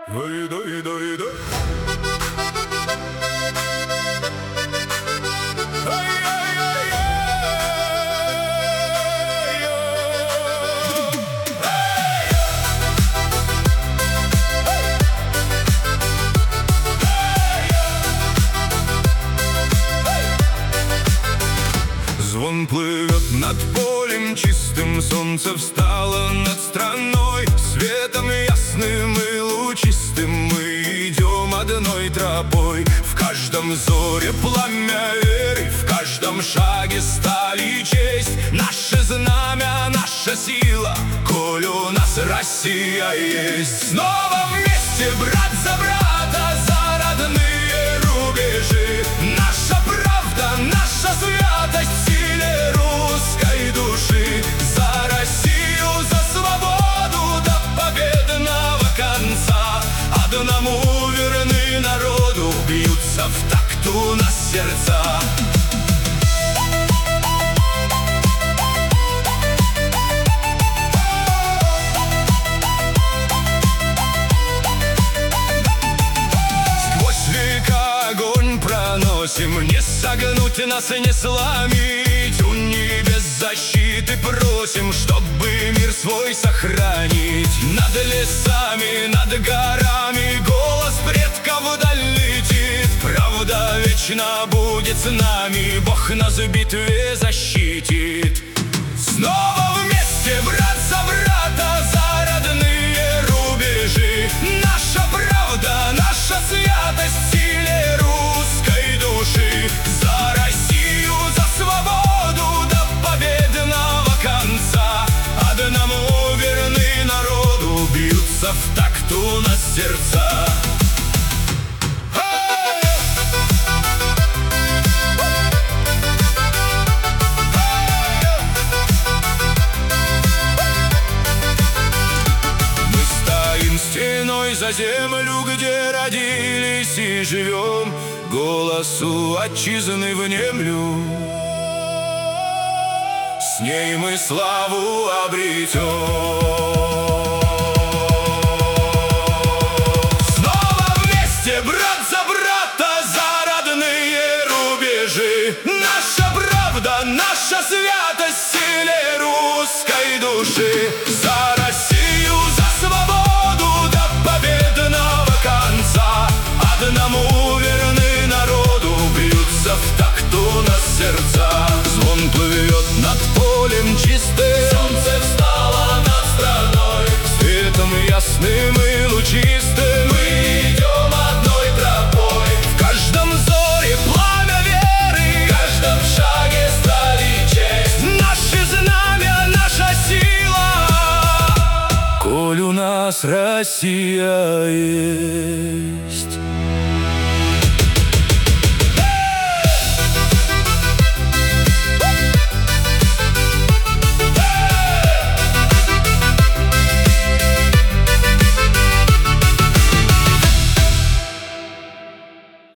Звон плывет над полем чистым, солнце встало над страной. Светом ясным и лучистым мы идем одной тропой. В каждом зоре пламя веры, в каждом шаге сталь и честь. Наше знамя, наша сила, коль у нас Россия есть. Снова вместе, брат за брата, за родные рубежи. Наша правда, наша святость в силе русской души. За Россию, за свободу до победного конца. Одному верны народу, бьются в такт у нас сердца. Не согнуть нас, не сломить. У небес защиты просим, чтобы мир свой сохранить. Над лесами, над горами голос предков вдаль летит. Правда вечно будет с нами, Бог нас в битве защитит. Снова вместе, брат за брата, за родные рубежи. Наша правда, наша святость в силе русской души. За Россию, за свободу до победного конца. Одному верны народу, бьются в такт у нас сердца. Стеной за землю, где родились и живем, голосу отчизны внемлю. С ней мы славу обретем. Снова вместе, брат за брата, за родные рубежи. Наша правда, наша святость в силе русской души. За Россию, за свободу до победного конца. Одному верны народу, бьются в такт у нас сердца. Звон плывет над полем чистым, солнце встало над страной. Светом ясным и лучистым мы идем одной тропой. В каждом зоре пламя веры, в каждом шаге сталь и честь. Наше знамя, наша сила, коль у нас Россия есть.